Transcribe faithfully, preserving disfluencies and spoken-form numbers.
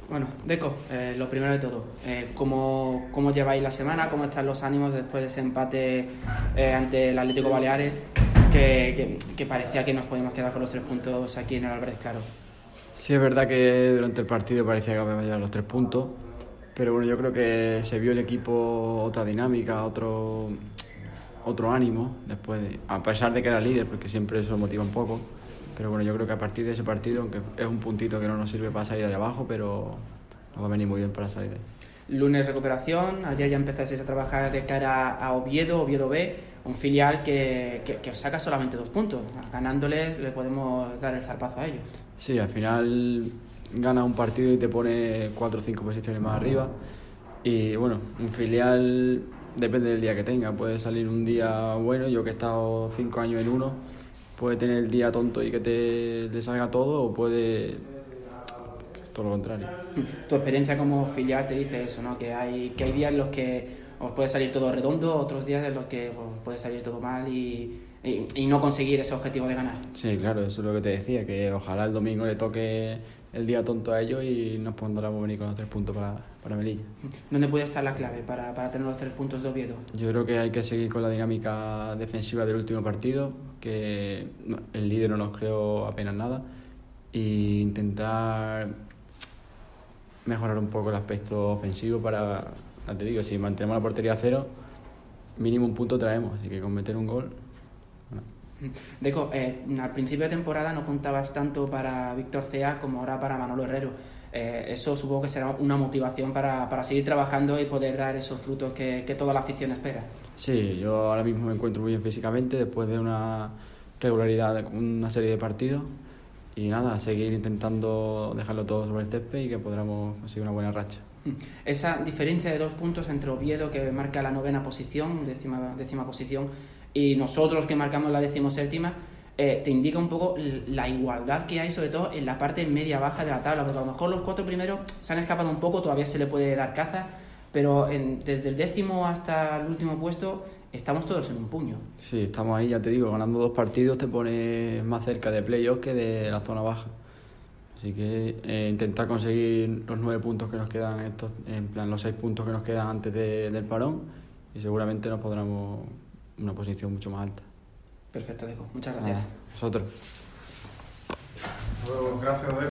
Bueno, Deco, eh, lo primero de todo, eh, ¿cómo, ¿cómo lleváis la semana? ¿Cómo están los ánimos después de ese empate eh, ante el Atlético Baleares? Que, que, que parecía que nos podíamos quedar con los tres puntos aquí en el Álvarez Claro. Sí, es verdad que durante el partido parecía que íbamos a llevar los tres puntos, pero bueno, yo creo que se vio el equipo otra dinámica, otro, otro ánimo, después de, a pesar de que era líder, porque siempre eso motiva un poco. Pero bueno, yo creo que a partir de ese partido, aunque es un puntito que no nos sirve para salir de abajo, pero nos va a venir muy bien para salir de ahí. Lunes recuperación, ayer ya empezasteis a trabajar de cara a Oviedo, Oviedo B, un filial que, que, que os saca solamente dos puntos. Ganándoles le podemos dar el zarpazo a ellos. Sí, al final ganas un partido y te pone cuatro o cinco posiciones más arriba. Y bueno, un filial depende del día que tenga. Puede salir un día bueno, yo que he estado cinco años en uno, puede tener el día tonto y que te, te salga todo, o puede todo lo contrario. Tu experiencia como filial te dice eso, ¿no? Que hay, que hay días en los que os puede salir todo redondo, otros días en los que os puede salir todo mal y, y, y no conseguir ese objetivo de ganar. Sí, claro, eso es lo que te decía, que ojalá el domingo le toque el día tonto a ellos y nos pondremos a venir con los tres puntos para, para Melilla. ¿Dónde puede estar la clave para, para tener los tres puntos de Oviedo? Yo creo que hay que seguir con la dinámica defensiva del último partido, que el líder no nos creó apenas nada, e intentar mejorar un poco el aspecto ofensivo para, ya te digo, si mantenemos la portería a cero, mínimo un punto traemos, así que con meter un gol... Bueno. Deco, eh, al principio de temporada no contabas tanto para Víctor Cea como ahora para Manolo Herrero. Eh, eso supongo que será una motivación para, para seguir trabajando y poder dar esos frutos que, que toda la afición espera. Sí, yo ahora mismo me encuentro muy bien físicamente después de una regularidad, una serie de partidos, y nada, seguir intentando dejarlo todo sobre el césped y que podamos conseguir una buena racha. Esa diferencia de dos puntos entre Oviedo, que marca la novena posición, décima, décima posición, y nosotros que marcamos la decimoséptima, eh, te indica un poco la igualdad que hay, sobre todo en la parte media-baja de la tabla, porque a lo mejor los cuatro primeros se han escapado un poco, todavía se le puede dar caza, pero en, desde el décimo hasta el último puesto estamos todos en un puño. Sí, estamos ahí, ya te digo, ganando dos partidos te pones más cerca de playoff que de la zona baja. Así que eh, intentar conseguir los nueve puntos que nos quedan, estos, en plan los seis puntos que nos quedan antes de, del parón, y seguramente nos pondremos una posición mucho más alta. Perfecto, Deco. Muchas gracias. Ah, vosotros. Gracias, Deco.